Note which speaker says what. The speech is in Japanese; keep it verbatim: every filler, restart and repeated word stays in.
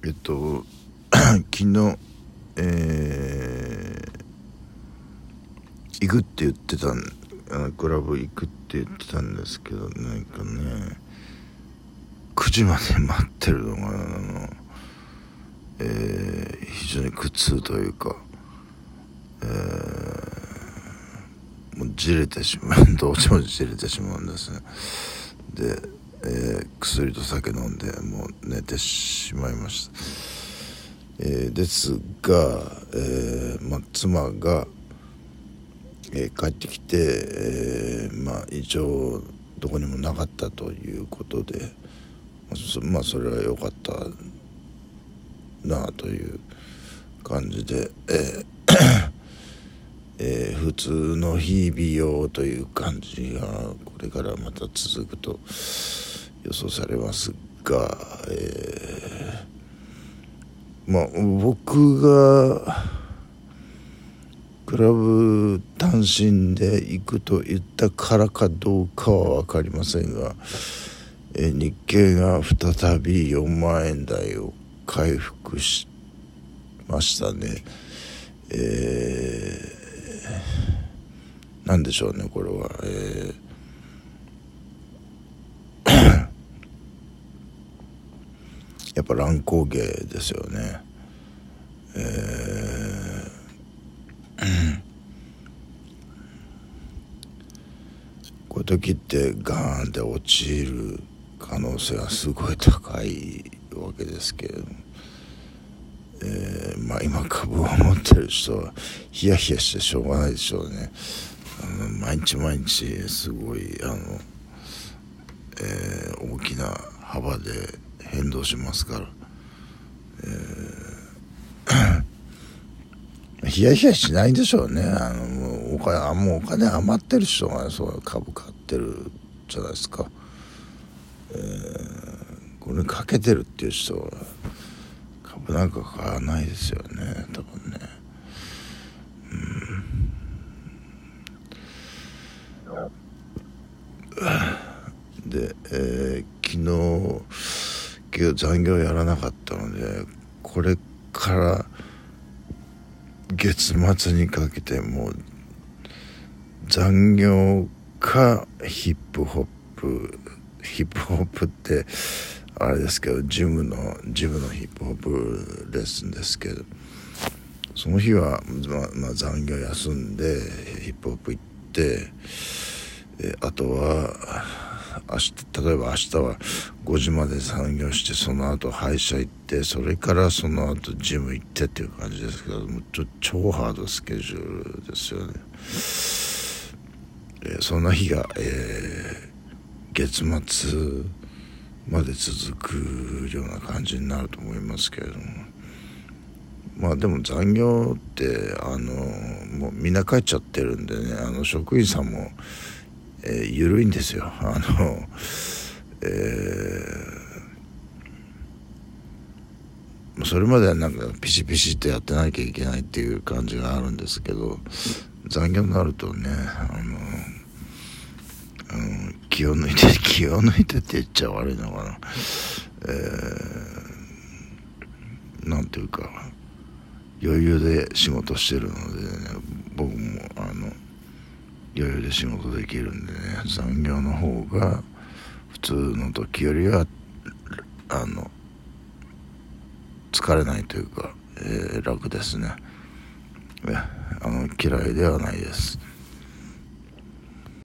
Speaker 1: えっと昨日、えー、行くって言ってたんあのクラブ行くって言ってたんですけど、なんかねくじまで待ってるのがあの、えー、非常に苦痛というか、えー、もうじれてしまうどうしてもじれてしまうんですね。で、えー、薬と酒飲んでもう寝てしまいました。えー、ですが、えーまあ、妻が、えー、帰ってきて、えーまあ、異常どこにもなかったということで、まあ そ, まあ、それは良かったなという感じで、えーえー、普通の日々用という感じがこれからまた続くと予想されますが、えー、まあ僕がクラブ単身で行くと言ったからかどうかは分かりませんが、えー、日経が再びよんまんえん台を回復しましたね。えー、なんでしょうねこれは、えー、やっぱ乱高下ですよね。えー、こういう時ってガーンって落ちる可能性はすごい高いわけですけれども、えー、まあ今株を持ってる人はヒヤヒヤしてしょうがないでしょうね。あの毎日毎日すごいあの、えー、大きな幅で変動しますから、えー、ヒヤヒヤしないでしょうね。あのもうお金もうお金余ってる人がそう株買ってるじゃないですか。えー、これにかけてるっていう人は株なんか買わないですよね多分ね。うん、で、えー、昨日今日残業やらなかったのでこれから月末にかけてもう残業かヒップホップヒップホップってあれですけどジムのジムのヒップホップレッスンですけど、その日は、まあまあ、残業休んでヒップホップ行って、えあとは明日例えば明日はごじまで残業してその後歯医者行ってそれからその後ジム行ってっていう感じですけども、ちょ超ハードスケジュールですよね。えー、そんな日が、えー、月末まで続くような感じになると思いますけれども、まあでも残業ってあのもうみんな帰っちゃってるんでね、あの職員さんも、えー、緩いんですよ。あの、えー、それまではなんかピシピシってやってなきゃいけないっていう感じがあるんですけど、残業になるとねあのあの気を抜いて気を抜いてって言っちゃ悪いのかな、えー、なんていうか余裕で仕事してるので、ね、僕もあの余裕で仕事できるんでね、残業の方が普通の時よりはあの疲れないというか、えー、楽ですね。あの嫌いではないです。